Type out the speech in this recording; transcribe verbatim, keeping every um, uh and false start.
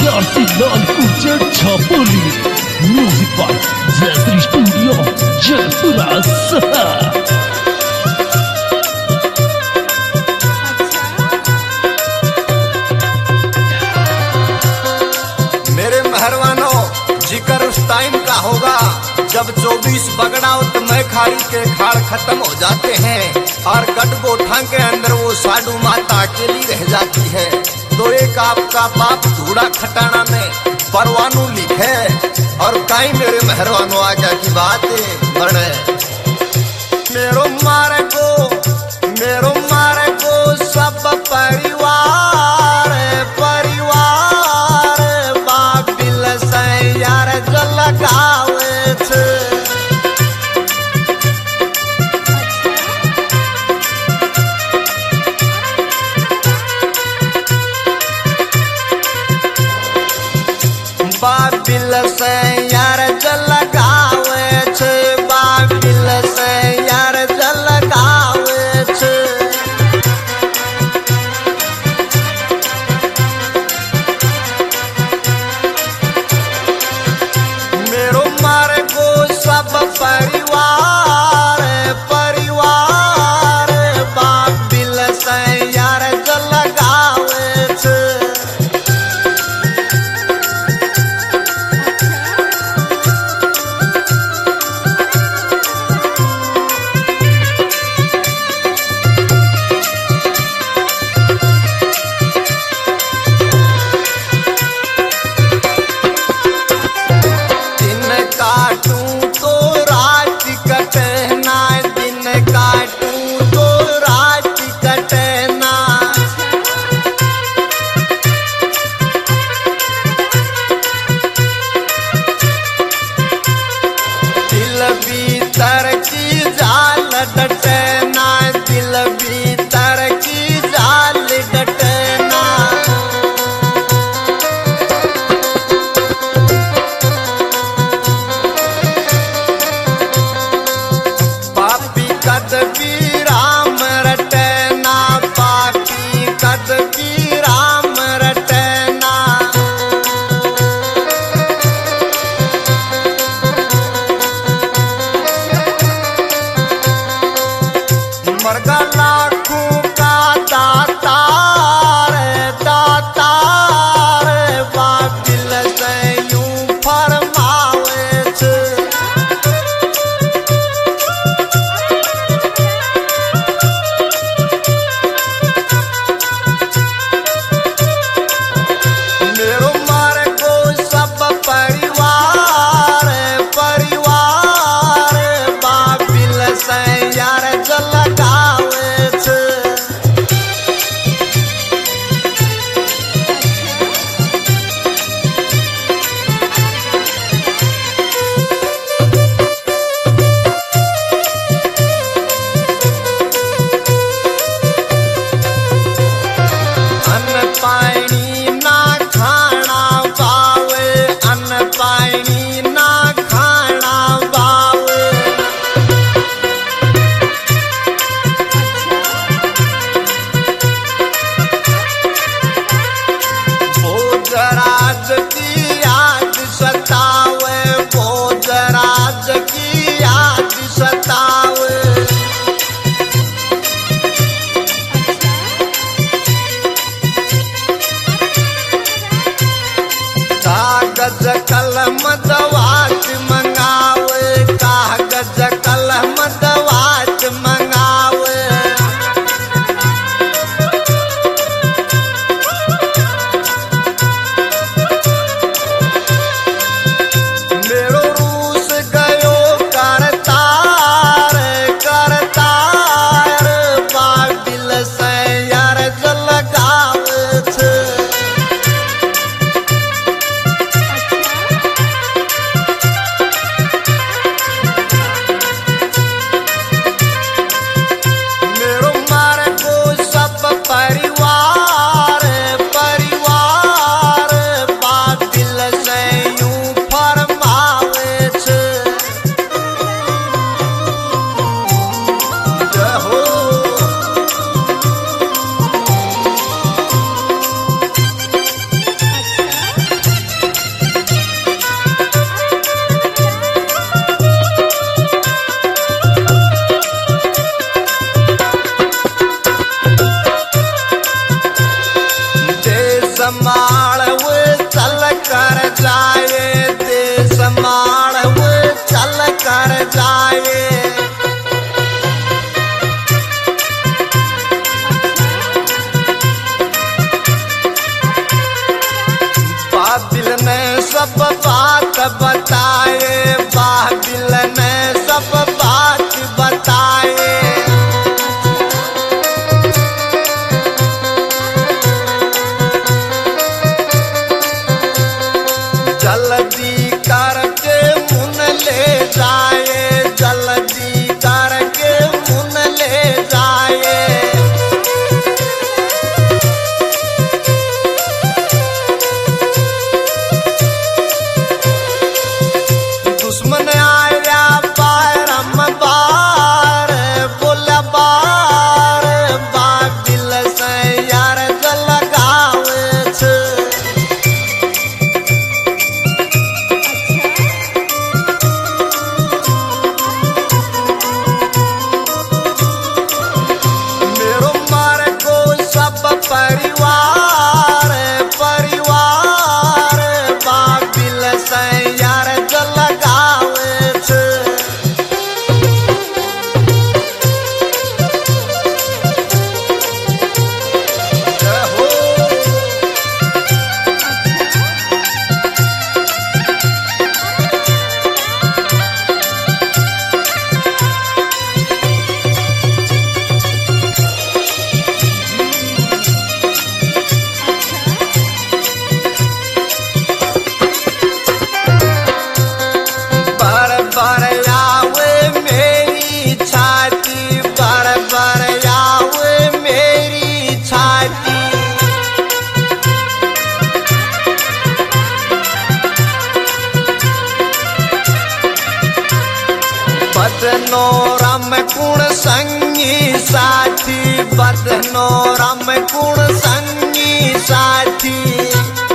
लासी लाल कुचर छापोली म्यूजिक बाय जयश्री स्टूडियो जयपुरा सहा। मेरे मेहरबानों, जिक्र उस टाइम का होगा जब चौबीस बगड़ाउत मैं खाड़ी के खाड़ खत्म हो जाते हैं और गटगोठा के अंदर वो साधु माता अकेली रह जाती है। तो एक आपका बाप धूड़ा खटाना में परवानू लिखे और कई मेरे मेहरबानों आज्ञा की बात बने। मेरो मारे को मेरो मारे को सब परिवार परिवार बाबिल से यार जल गावे छे। बाबिल से यार जल गावे छे बाबिल से यार जल गावे छे। मेरो मारे को सब परिवार परिवार बाबिल से यार जल गावे छे। भीतर की जाल डटना दिल भीतर की जाल डटना। पापी कद भी राम रटना पापी कद भी राम रटना। मरगा लाखों का दातार दातार बाबिल से यूं फरमावे छे। मेरो मारे को सब परिवार परिवार बाबिल से यार जल गावे छे। अन्न पानी ना खाना पावे अन्न पानी ना खाना पावे। भोजराज की याद सतावे भोजराज की याद सतावे। कागज कलम दवात मंगावे कागज कलम दवात मंगावे। मेरो रूस गयो करतार करतार बाबिल से यार जल गावे छे। समाण चल कर जाए। बाबिल ने सब बात बताए, बाबिल ने सब बात बताए। जल्दी करके मुन ले जाए, जल्दी करके मुन ले जाए। दुश्मन आया बारम बार, बोला बार बाबिल से यार लगावे छे। मेरो मार को सब परिवार, परिवार बाबिल से यार लगावे छे। जय हो। बर बर आवे मेरी छाती, बर बर आवे मेरी छाती। बदनो राम कुण संगी साथी, बदनो राम कुण संगी साथी।